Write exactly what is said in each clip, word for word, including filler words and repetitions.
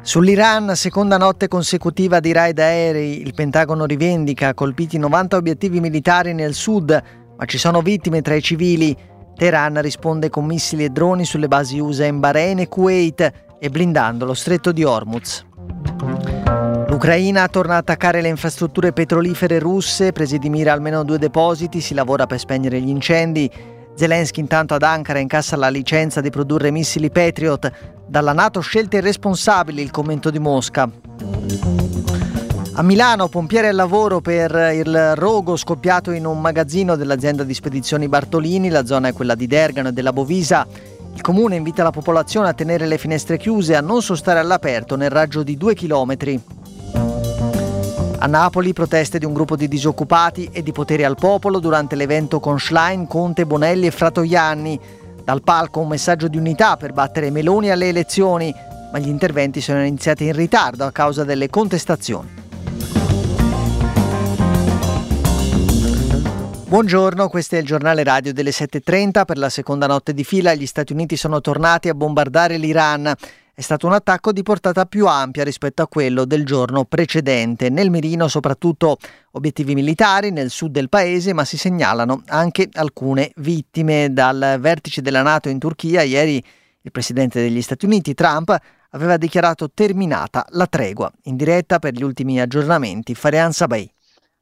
Sull'Iran, seconda notte consecutiva di raid aerei, il Pentagono rivendica colpiti novanta obiettivi militari nel sud, ma ci sono vittime tra i civili. Teheran risponde con missili e droni sulle basi U S A in Bahrain e Kuwait e blindando lo stretto di Hormuz. L'Ucraina torna a attaccare le infrastrutture petrolifere russe, presi di mira almeno due depositi, si lavora per spegnere gli incendi. Zelensky intanto ad Ankara incassa la licenza di produrre missili Patriot. Dalla NATO scelte irresponsabili, il commento di Mosca. A Milano, pompieri al lavoro per il rogo scoppiato in un magazzino dell'azienda di spedizioni Bartolini, la zona è quella di Dergano e della Bovisa. Il comune invita la popolazione a tenere le finestre chiuse e a non sostare all'aperto nel raggio di due chilometri. A Napoli, proteste di un gruppo di disoccupati e di Potere al Popolo durante l'evento con Schlein, Conte, Bonelli e Fratoianni. Dal palco un messaggio di unità per battere Meloni alle elezioni, ma gli interventi sono iniziati in ritardo a causa delle contestazioni. Buongiorno, questo è il giornale radio delle sette e trenta. Per la seconda notte di fila gli Stati Uniti sono tornati a bombardare l'Iran. È stato un attacco di portata più ampia rispetto a quello del giorno precedente. Nel mirino soprattutto obiettivi militari nel sud del paese, ma si segnalano anche alcune vittime. Dal vertice della NATO in Turchia, ieri il presidente degli Stati Uniti, Trump, aveva dichiarato terminata la tregua. In diretta per gli ultimi aggiornamenti, Farian Sabay.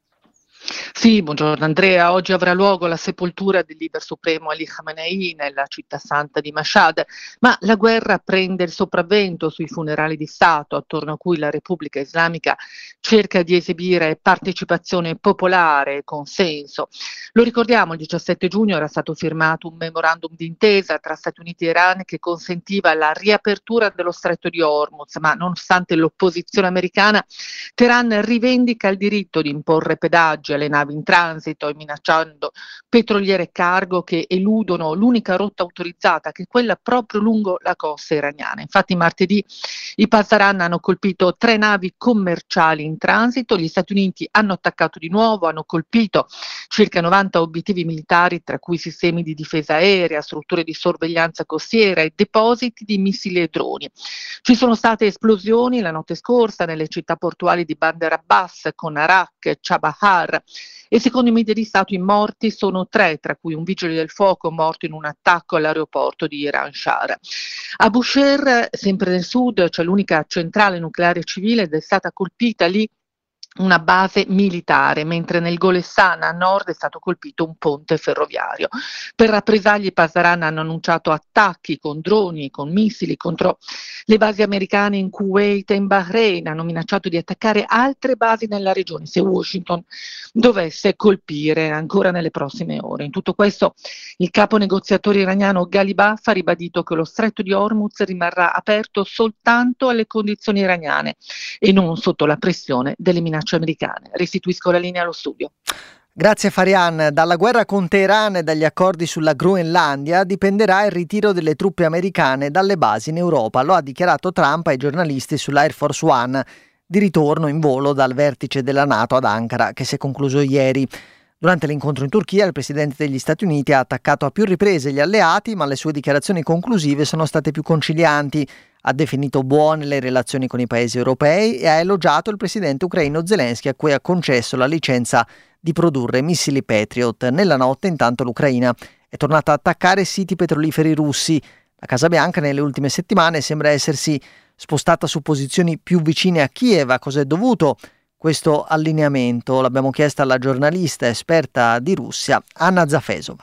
Sì, buongiorno Andrea. Oggi avrà luogo la sepoltura del leader supremo Ali Khamenei nella città santa di Mashhad, ma la guerra prende il sopravvento sui funerali di Stato, attorno a cui la Repubblica Islamica cerca di esibire partecipazione popolare e consenso. Lo ricordiamo, il diciassette giugno era stato firmato un memorandum d'intesa tra Stati Uniti e Iran che consentiva la riapertura dello stretto di Hormuz, ma nonostante l'opposizione americana, Teheran rivendica il diritto di imporre pedaggi alle navi in transito e minacciando petroliere e cargo che eludono l'unica rotta autorizzata, che è quella proprio lungo la costa iraniana. Infatti martedì i Pasdaran hanno colpito tre navi commerciali in transito, gli Stati Uniti hanno attaccato di nuovo, hanno colpito circa novanta obiettivi militari, tra cui sistemi di difesa aerea, strutture di sorveglianza costiera e depositi di missili e droni. Ci sono state esplosioni la notte scorsa nelle città portuali di Bandar Abbas, con Arak, Chabahar, e secondo i media di Stato i morti sono tre, tra cui un vigile del fuoco morto in un attacco all'aeroporto di Iran Shah. A Bushehr, sempre nel sud, c'è l'unica centrale nucleare civile ed è stata colpita lì una base militare, mentre nel Golestan a nord è stato colpito un ponte ferroviario. Per rappresaglie i Pasdaran hanno annunciato attacchi con droni e con missili contro le basi americane in Kuwait e in Bahrain, hanno minacciato di attaccare altre basi nella regione se Washington dovesse colpire ancora nelle prossime ore. In tutto questo il capo negoziatore iraniano Ghalibaf ha ribadito che lo stretto di Hormuz rimarrà aperto soltanto alle condizioni iraniane e non sotto la pressione delle minacce americane. Restituisco la linea allo studio. Grazie Farian. Dalla guerra con Teheran e dagli accordi sulla Groenlandia dipenderà il ritiro delle truppe americane dalle basi in Europa. Lo ha dichiarato Trump ai giornalisti sull'Air Force One, di ritorno in volo dal vertice della NATO ad Ankara, che si è concluso ieri. Durante l'incontro in Turchia, il presidente degli Stati Uniti ha attaccato a più riprese gli alleati, ma le sue dichiarazioni conclusive sono state più concilianti. Ha definito buone le relazioni con i paesi europei e ha elogiato il presidente ucraino Zelensky, a cui ha concesso la licenza di produrre missili Patriot. Nella notte, intanto, l'Ucraina è tornata a attaccare siti petroliferi russi. La Casa Bianca nelle ultime settimane sembra essersi spostata su posizioni più vicine a Kiev. A cosa è dovuto questo allineamento? L'abbiamo chiesto alla giornalista esperta di Russia, Anna Zafesova.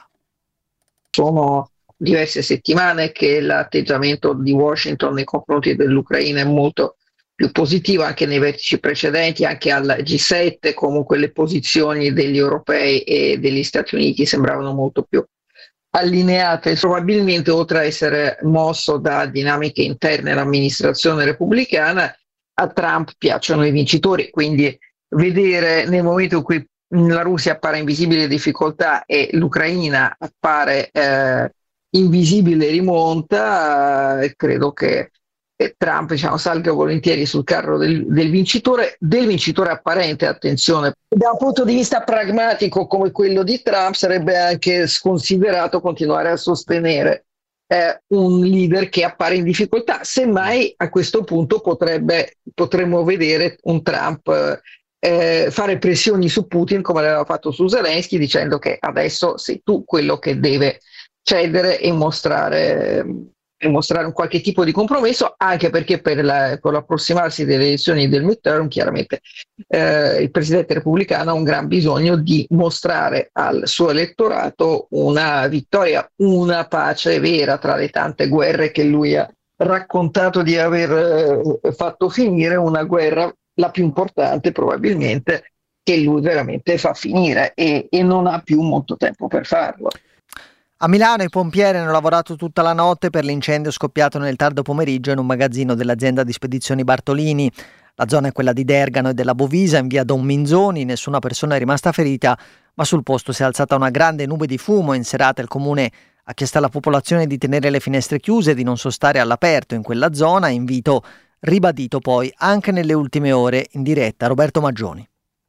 Sono diverse settimane che l'atteggiamento di Washington nei confronti dell'Ucraina è molto più positivo, anche nei vertici precedenti, anche al G sette, comunque le posizioni degli europei e degli Stati Uniti sembravano molto più allineate. Probabilmente, oltre a essere mosso da dinamiche interne all'amministrazione repubblicana, a Trump piacciono i vincitori, quindi vedere nel momento in cui la Russia appare in visibile difficoltà e l'Ucraina appare eh, invisibile rimonta, eh, credo che eh, Trump diciamo, salga volentieri sul carro del, del vincitore, del vincitore apparente, attenzione. Da un punto di vista pragmatico come quello di Trump sarebbe anche sconsiderato continuare a sostenere eh, un leader che appare in difficoltà. Semmai a questo punto potrebbe, potremmo vedere un Trump eh, fare pressioni su Putin come l'aveva fatto su Zelensky, dicendo che adesso sei tu quello che deve cedere e mostrare, e mostrare un qualche tipo di compromesso, anche perché per, la, per l'approssimarsi delle elezioni del midterm chiaramente eh, il presidente repubblicano ha un gran bisogno di mostrare al suo elettorato una vittoria, una pace vera tra le tante guerre che lui ha raccontato di aver eh, fatto finire, una guerra, la più importante probabilmente, che lui veramente fa finire e, e non ha più molto tempo per farlo. A Milano i pompieri hanno lavorato tutta la notte per l'incendio scoppiato nel tardo pomeriggio in un magazzino dell'azienda di spedizioni Bartolini. La zona è quella di Dergano e della Bovisa, in via Don Minzoni. Nessuna persona è rimasta ferita, ma sul posto si è alzata una grande nube di fumo. In serata il comune ha chiesto alla popolazione di tenere le finestre chiuse e di non sostare all'aperto in quella zona. Invito ribadito poi anche nelle ultime ore. In diretta Roberto Maggioni.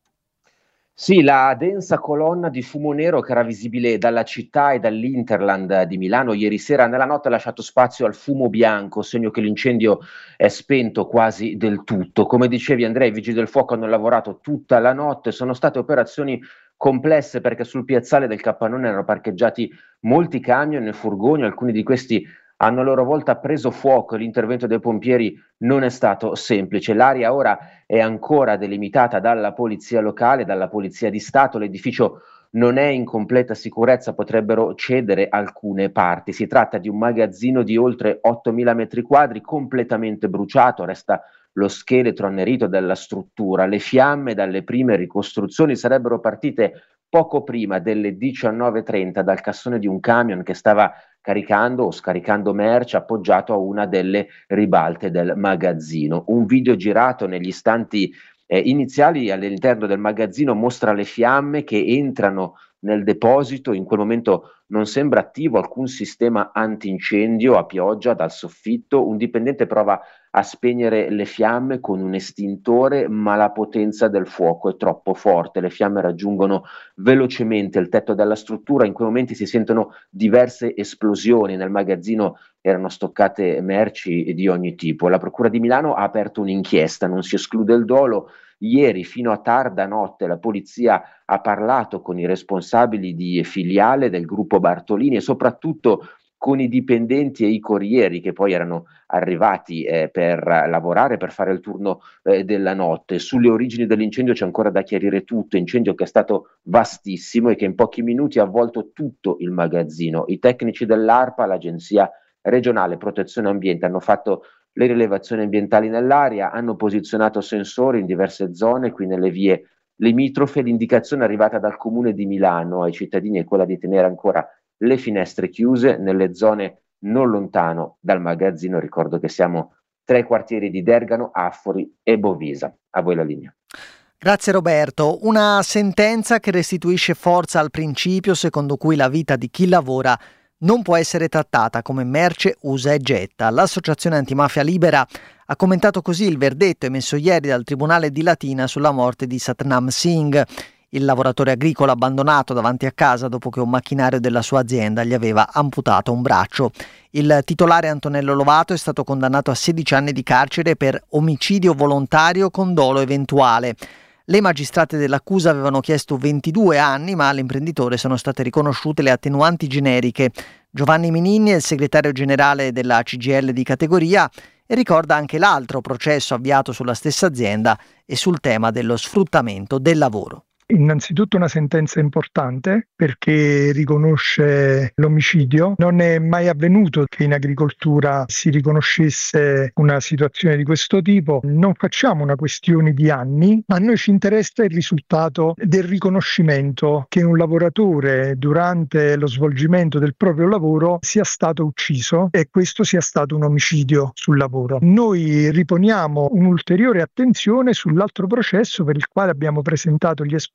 Sì, la densa colonna di fumo nero che era visibile dalla città e dall'Interland di Milano ieri sera nella notte ha lasciato spazio al fumo bianco, segno che l'incendio è spento quasi del tutto. Come dicevi Andrea, i vigili del fuoco hanno lavorato tutta la notte, sono state operazioni complesse perché sul piazzale del Capannone erano parcheggiati molti camion e furgoni, alcuni di questi hanno a loro volta preso fuoco e l'intervento dei pompieri non è stato semplice. L'area ora è ancora delimitata dalla polizia locale, dalla polizia di Stato, l'edificio non è in completa sicurezza, potrebbero cedere alcune parti. Si tratta di un magazzino di oltre ottomila metri quadri completamente bruciato, resta lo scheletro annerito della struttura. Le fiamme dalle prime ricostruzioni sarebbero partite poco prima delle diciannove e trenta dal cassone di un camion che stava caricando o scaricando merce appoggiato a una delle ribalte del magazzino. Un video girato negli istanti eh, iniziali all'interno del magazzino mostra le fiamme che entrano nel deposito. In quel momento non sembra attivo alcun sistema antincendio a pioggia dal soffitto. Un dipendente prova a spegnere le fiamme con un estintore, ma la potenza del fuoco è troppo forte. Le fiamme raggiungono velocemente il tetto della struttura. In quei momenti si sentono diverse esplosioni. Nel magazzino erano stoccate merci di ogni tipo. La Procura di Milano ha aperto un'inchiesta, non si esclude il dolo. Ieri fino a tarda notte la polizia ha parlato con i responsabili di filiale del gruppo Bartolini e soprattutto con i dipendenti e i corrieri che poi erano arrivati eh, per lavorare, per fare il turno eh, della notte. Sulle origini dell'incendio c'è ancora da chiarire tutto, incendio che è stato vastissimo e che in pochi minuti ha avvolto tutto il magazzino. I tecnici dell'ARPA, l'Agenzia Regionale Protezione Ambiente, hanno fatto le rilevazioni ambientali nell'area, hanno posizionato sensori in diverse zone, qui nelle vie limitrofe. L'indicazione arrivata dal Comune di Milano ai cittadini è quella di tenere ancora le finestre chiuse nelle zone non lontano dal magazzino. Ricordo che siamo tra i quartieri di Dergano, Affori e Bovisa. A voi la linea. Grazie Roberto. Una sentenza che restituisce forza al principio secondo cui la vita di chi lavora non può essere trattata come merce usa e getta. L'associazione antimafia Libera ha commentato così il verdetto emesso ieri dal Tribunale di Latina sulla morte di Satnam Singh, il lavoratore agricolo abbandonato davanti a casa dopo che un macchinario della sua azienda gli aveva amputato un braccio. Il titolare Antonello Lovato è stato condannato a sedici anni di carcere per omicidio volontario con dolo eventuale. Le magistrate dell'accusa avevano chiesto ventidue anni, ma all'imprenditore sono state riconosciute le attenuanti generiche. Giovanni Mininni è il segretario generale della C G I L di categoria e ricorda anche l'altro processo avviato sulla stessa azienda e sul tema dello sfruttamento del lavoro. Innanzitutto una sentenza importante perché riconosce l'omicidio. Non è mai avvenuto che in agricoltura si riconoscesse una situazione di questo tipo. Non facciamo una questione di anni, a noi ci interessa il risultato del riconoscimento che un lavoratore durante lo svolgimento del proprio lavoro sia stato ucciso e questo sia stato un omicidio sul lavoro. Noi riponiamo un'ulteriore attenzione sull'altro processo per il quale abbiamo presentato gli esponenti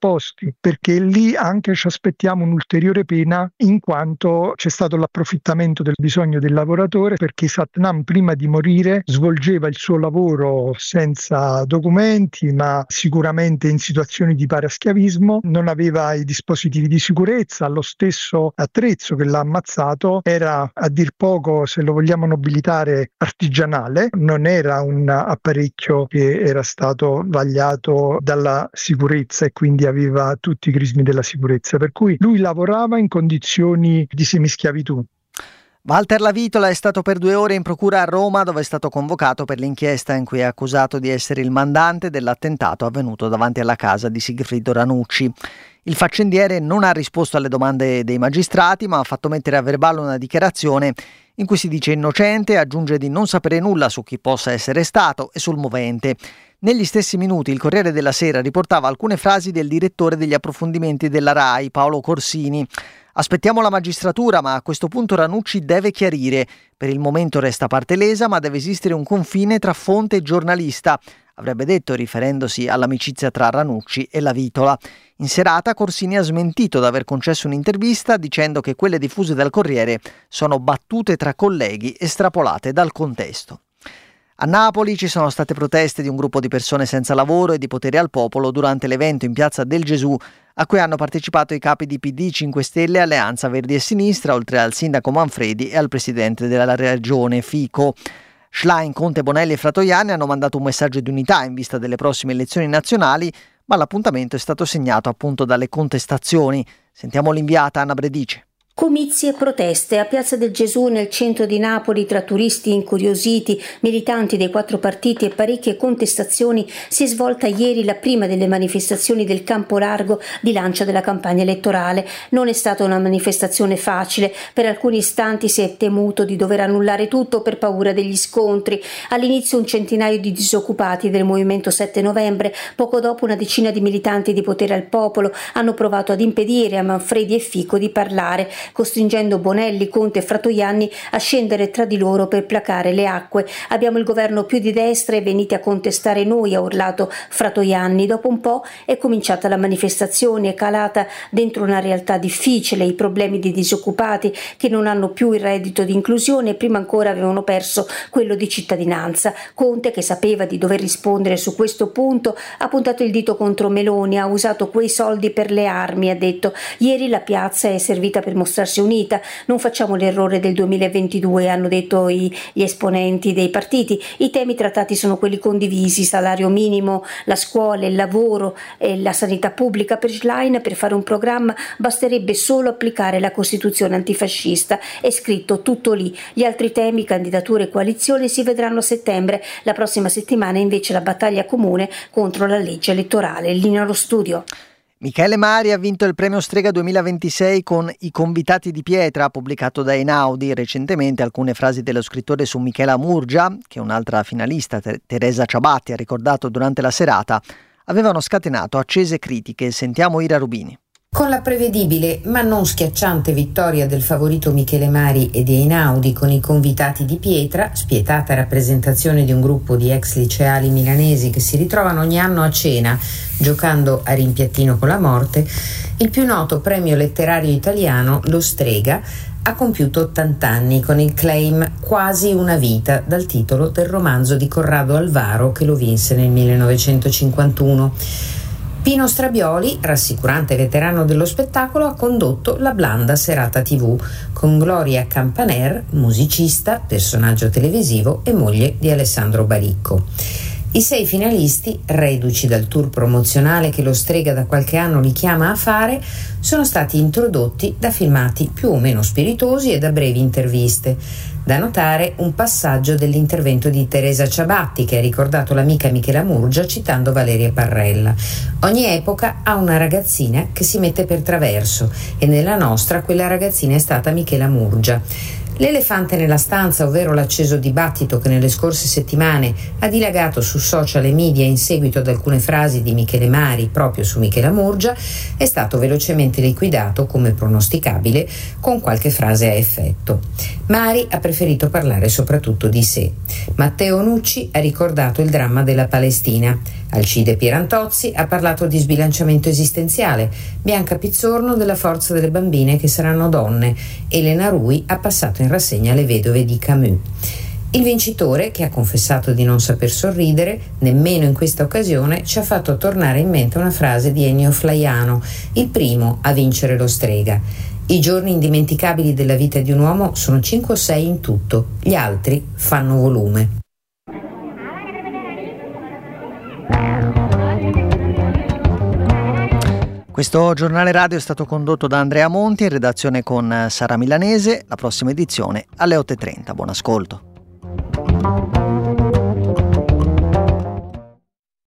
esposti, perché lì anche ci aspettiamo un'ulteriore pena, in quanto c'è stato l'approfittamento del bisogno del lavoratore, perché Satnam prima di morire svolgeva il suo lavoro senza documenti, ma sicuramente in situazioni di paraschiavismo, non aveva i dispositivi di sicurezza, lo stesso attrezzo che l'ha ammazzato era, a dir poco, se lo vogliamo nobilitare, artigianale, non era un apparecchio che era stato vagliato dalla sicurezza e quindi aveva tutti i crismi della sicurezza, per cui lui lavorava in condizioni di semischiavitù. Walter Lavitola è stato per due ore in procura a Roma, dove è stato convocato per l'inchiesta in cui è accusato di essere il mandante dell'attentato avvenuto davanti alla casa di Sigfrido Ranucci. Il faccendiere non ha risposto alle domande dei magistrati, ma ha fatto mettere a verbale una dichiarazione in cui si dice innocente e aggiunge di non sapere nulla su chi possa essere stato e sul movente. Negli stessi minuti il Corriere della Sera riportava alcune frasi del direttore degli approfondimenti della RAI, Paolo Corsini. Aspettiamo la magistratura, ma a questo punto Ranucci deve chiarire. Per il momento resta parte lesa, ma deve esistere un confine tra fonte e giornalista, avrebbe detto riferendosi all'amicizia tra Ranucci e Lavitola. In serata Corsini ha smentito di aver concesso un'intervista dicendo che quelle diffuse dal Corriere sono battute tra colleghi estrapolate dal contesto. A Napoli ci sono state proteste di un gruppo di persone senza lavoro e di potere al popolo durante l'evento in Piazza del Gesù, a cui hanno partecipato i capi di P D, cinque Stelle e Alleanza Verdi e Sinistra, oltre al sindaco Manfredi e al presidente della regione Fico. Schlein, Conte, Bonelli e Fratoianni hanno mandato un messaggio di unità in vista delle prossime elezioni nazionali, ma l'appuntamento è stato segnato appunto dalle contestazioni. Sentiamo l'inviata Anna Bredice. Comizi e proteste a Piazza del Gesù nel centro di Napoli tra turisti incuriositi, militanti dei quattro partiti e parecchie contestazioni. Si è svolta ieri la prima delle manifestazioni del campo largo di lancio della campagna elettorale. Non è stata una manifestazione facile, per alcuni istanti si è temuto di dover annullare tutto per paura degli scontri. All'inizio un centinaio di disoccupati del movimento sette novembre, poco dopo una decina di militanti di Potere al Popolo hanno provato ad impedire a Manfredi e Fico di parlare, costringendo Bonelli, Conte e Fratoianni a scendere tra di loro per placare le acque. Abbiamo il governo più di destra e venite a contestare noi, ha urlato Fratoianni. Dopo un po' è cominciata la manifestazione, è calata dentro una realtà difficile, i problemi dei disoccupati che non hanno più il reddito di inclusione e prima ancora avevano perso quello di cittadinanza. Conte, che sapeva di dover rispondere su questo punto, ha puntato il dito contro Meloni, ha usato quei soldi per le armi, ha detto. Ieri la piazza è servita per mostrarsi unita, non facciamo l'errore del duemilaventidue, hanno detto i, gli esponenti dei partiti. I temi trattati sono quelli condivisi, salario minimo, la scuola, il lavoro e la sanità pubblica. Per Schlein, per fare un programma basterebbe solo applicare la Costituzione antifascista, è scritto tutto lì. Gli altri temi, candidature e coalizioni, si vedranno a settembre. La prossima settimana invece la battaglia comune contro la legge elettorale. Linea allo studio. Michele Mari ha vinto il premio Strega duemilaventisei con I convitati di pietra, pubblicato da Einaudi. Recentemente alcune frasi dello scrittore su Michela Murgia, che un'altra finalista, Teresa Ciabatti, ha ricordato durante la serata, avevano scatenato accese critiche. Sentiamo Ira Rubini. Con la prevedibile ma non schiacciante vittoria del favorito Michele Mari e di Einaudi con I convitati di pietra, spietata rappresentazione di un gruppo di ex liceali milanesi che si ritrovano ogni anno a cena giocando a rimpiattino con la morte, il più noto premio letterario italiano, lo Strega, ha compiuto ottanta anni con il claim Quasi una vita, dal titolo del romanzo di Corrado Alvaro che lo vinse nel millenovecentocinquantuno. Pino Strabioli, rassicurante veterano dello spettacolo, ha condotto la blanda serata tivù con Gloria Campaner, musicista, personaggio televisivo e moglie di Alessandro Baricco. I sei finalisti, reduci dal tour promozionale che lo Strega da qualche anno li chiama a fare, sono stati introdotti da filmati più o meno spiritosi e da brevi interviste. Da notare un passaggio dell'intervento di Teresa Ciabatti che ha ricordato l'amica Michela Murgia citando Valeria Parrella. Ogni epoca ha una ragazzina che si mette per traverso e nella nostra quella ragazzina è stata Michela Murgia. L'elefante nella stanza, ovvero l'acceso dibattito che nelle scorse settimane ha dilagato su social e media in seguito ad alcune frasi di Michele Mari proprio su Michela Murgia, è stato velocemente liquidato, come pronosticabile, con qualche frase a effetto. Mari ha preferito parlare soprattutto di sé. Matteo Nucci ha ricordato il dramma della Palestina. Alcide Pierantozzi ha parlato di sbilanciamento esistenziale, Bianca Pizzorno della forza delle bambine che saranno donne, Elena Rui ha passato in rassegna Le vedove di Camus. Il vincitore, che ha confessato di non saper sorridere, nemmeno in questa occasione, ci ha fatto tornare in mente una frase di Ennio Flaiano, il primo a vincere lo Strega. I giorni indimenticabili della vita di un uomo sono cinque o sei in tutto, gli altri fanno volume. Questo giornale radio è stato condotto da Andrea Monti, in redazione con Sara Milanese. La prossima edizione alle otto e trenta. Buon ascolto.